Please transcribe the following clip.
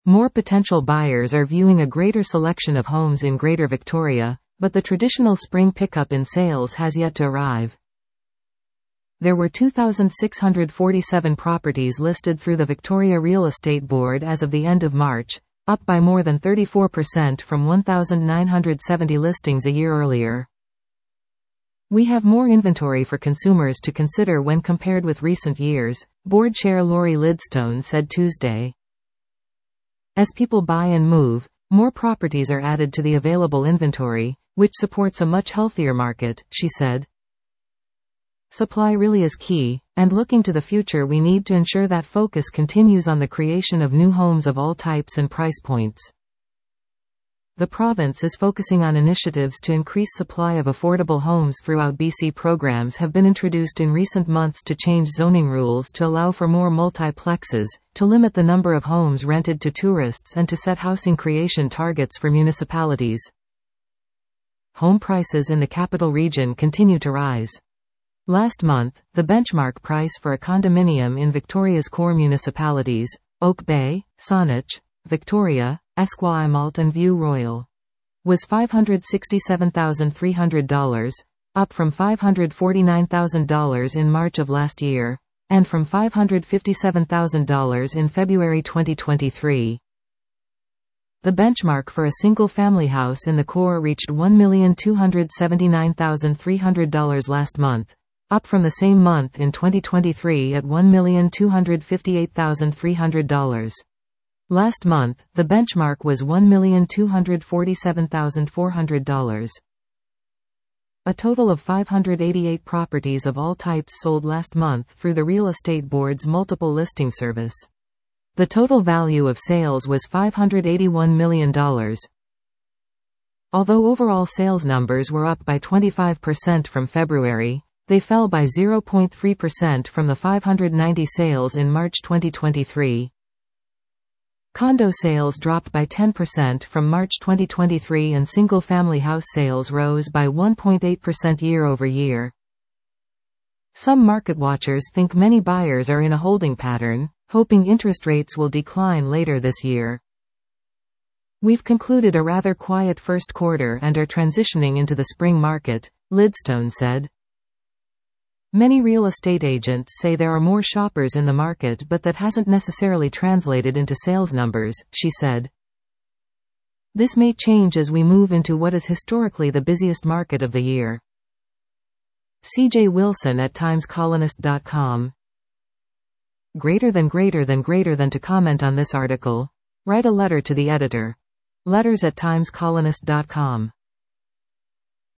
More potential buyers are viewing a greater selection of homes in Greater Victoria, but the traditional spring pickup in sales has yet to arrive. There were 2,647 properties listed through the Victoria Real Estate Board as of the end of March, up by more than 34% from 1,970 listings a year earlier. We have more inventory for consumers to consider when compared with recent years, Board Chair Laurie Lidstone said Tuesday. As people buy and move, more properties are added to the available inventory, which supports a much healthier market, she said. Supply really is key, and looking to the future we need to ensure that focus continues on the creation of new homes of all types and price points. The province is focusing on initiatives to increase supply of affordable homes throughout BC. Programs have been introduced in recent months to change zoning rules to allow for more multiplexes, to limit the number of homes rented to tourists and to set housing creation targets for municipalities. Home prices in the capital region continue to rise. Last month, the benchmark price for a condominium in Victoria's core municipalities, Oak Bay, Saanich, Victoria, Esquimalt and View Royal, was $567,300, up from $549,000 in March of last year, and from $557,000 in February 2023. The benchmark for a single-family house in the core reached $1,279,300 last month, up from the same month in 2023 at $1,258,300. Last month, the benchmark was $1,247,400. A total of 588 properties of all types sold last month through the Real Estate Board's multiple listing service. The total value of sales was $581 million. Although overall sales numbers were up by 25% from February, they fell by 0.3% from the 590 sales in March 2023. Condo sales dropped by 10% from March 2023 and single-family house sales rose by 1.8% year-over-year. Some market watchers think many buyers are in a holding pattern, hoping interest rates will decline later this year. We've concluded a rather quiet first quarter and are transitioning into the spring market, Lidstone said. Many real estate agents say there are more shoppers in the market, but that hasn't necessarily translated into sales numbers, she said. This may change as we move into what is historically the busiest market of the year. CJ Wilson at TimesColonist.com. Greater than to comment on this article, write a letter to the editor. Letters@TimesColonist.com.